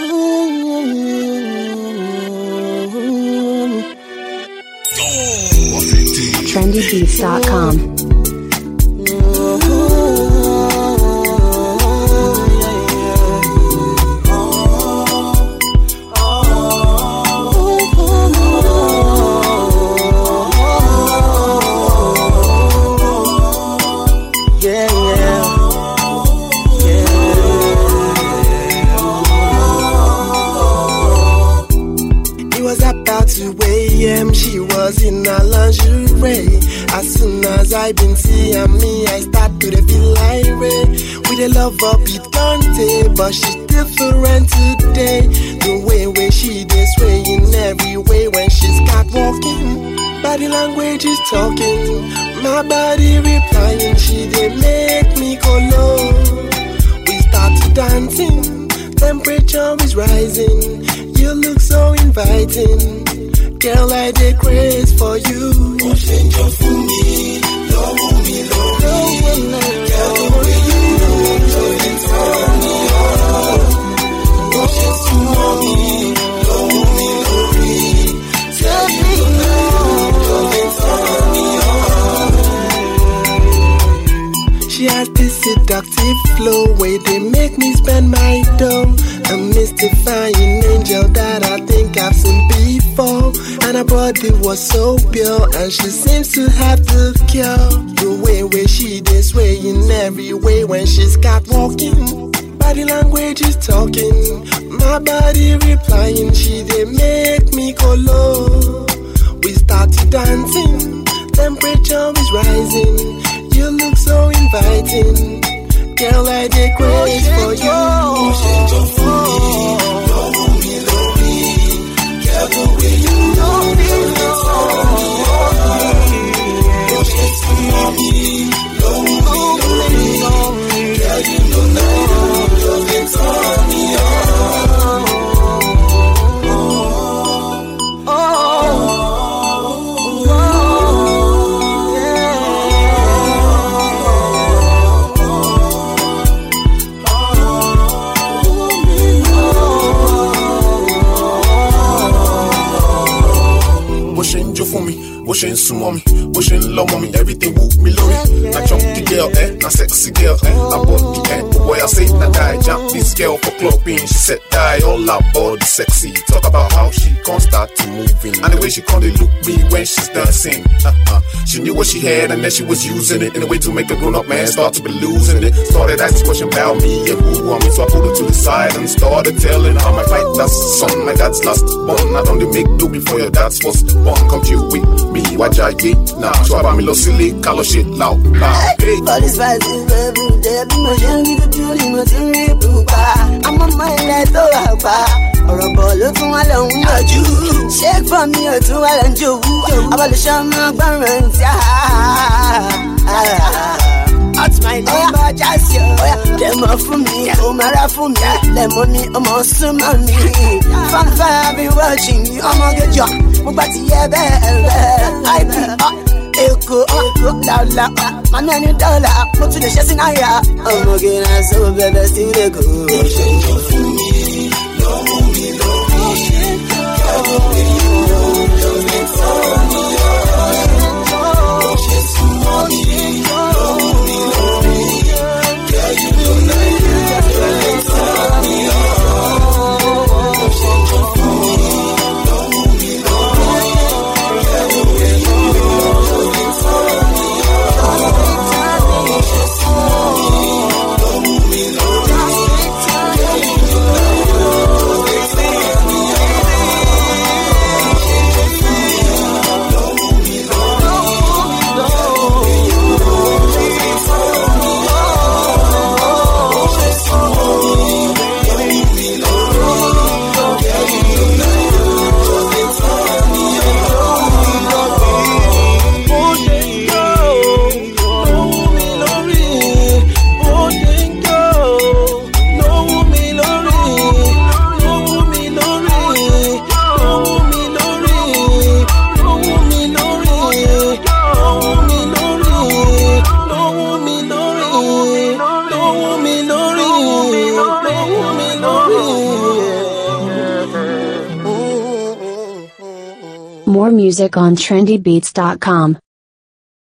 trendybeats.com. She was in a lingerie. As soon as I been seeing me, I start to feel irate. With a love up, it can't but she's different today. The way she dey swaying every way when she's catwalking. Body language is talking, my body replying. She dey make me go low. We start dancing, temperature is rising. You look so inviting. Girl, I dey craze for you. Oh, change your for me, love me, love me. Girl, the way you look, you're insomnia. Oh, she's too mommy, love me, love me. Tell me you're insomnia. She has this seductive flow where they make me spend my dough. A mystifying angel that I think I've seen before. And her body was so pure, and she seems to have the cure. The way she dey swaying every way when she's catwalking. Body language is talking, my body replying. She dey make me go low. We start dancing, temperature is rising. You look so inviting. Girl, I dey craze for you. Change your for me, love me, love me. Girl, the way you love me, love me, love me. Girl, you know now you're insomnia. Wishing some mommy, wishing love mommy, everything woo me low. Na chunky girl, na sexy girl, na body, boy I say na die, jump this girl for clubbing. She said die, all her body sexy. Talk about how she can't start to moving, and the way she can't look me when she's dancing. She knew what she had and then she was using it in a way to make a grown up man start to be losing it. Started asking questions about me and who want me, so I pulled her to the side and started telling her my fight. That's son, my dad's last born. I don't make do before your dad's first born. Come you with me, watch I get now. So about me, lo silly, call shit loud, loud. Hey, all this fight is every day. Be my young, be the beauty, my team, I'm on my life, oh, or a ball of one alone, but you shake for me or two, and you about the shaman barons, That's my neighbor, just you. Them up for me, oh, Mara for me. Them money, I'm awesome on me. Fanfare, I've been watching you. I'm gonna get you. But yeah, I be up. Echo, la, my nanny dollar. Put to the chest in higher. I'm gonna get so baby, still they go. Change your for me, love me, love me. Girl, the way you know, you're insomnia. She's too mommy, love me, love me. Girl, you know now you're insomnia. Change your for me, love me, love me. Girl, the way you know, you're insomnia. She's too mommy, love me, love me. Girl, you know now you're insomnia. More music on trendybeats.com.